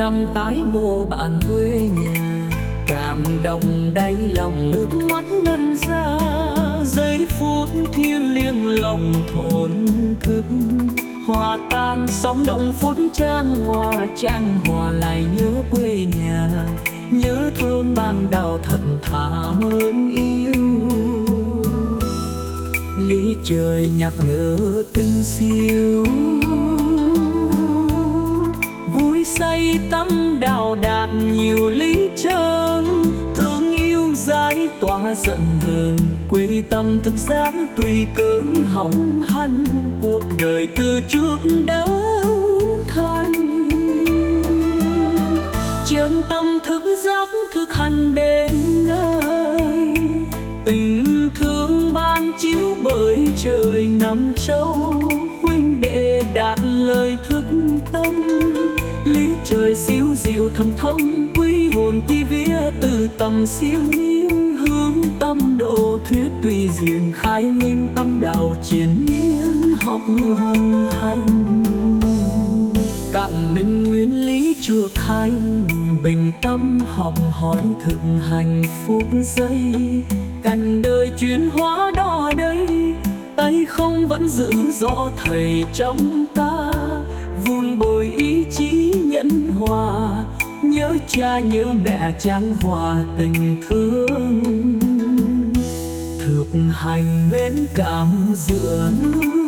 năm tái mô bạn quê nhà. Cảm động đáy lòng nước mắt ngân ra, giây phút thiêng liêng lòng thổn thức. Hòa tan sóng động phút trang hòa lại nhớ quê nhà, nhớ thương ban đầu thật thà hơn yêu. Lý trời nhắc nhở từng siêu, vui say tâm đào đạt nhiều lý trơn. Thương yêu giải tỏa giận hờn, quy tâm thực giác tùy cơn hồng hằn. Cuộc đời từ trước đấu thanh, chân tâm thức giác thực hành đến nơi. Tình thương ban chiếu bởi trời nằm châu, huynh đệ đạt lời thức tâm. Lý trời siêu diệu thầm thông, quý hồn ti vía từ tầm siêu nhiên. Hướng tâm độ thuyết tùy duyên, khai minh tâm đạo triển miên học hồng hành. Cạn minh nguyên lý chuộc hành, bình tâm học hỏi thực hành phúc giây. Cảnh đời chuyển hóa đo đây, tay không vẫn giữ rõ thầy trong ta. Vun bồi ý chí nhẫn hòa, nhớ cha nhớ mẹ trang hòa tình thương. Thực hành bên cảm dựa núi,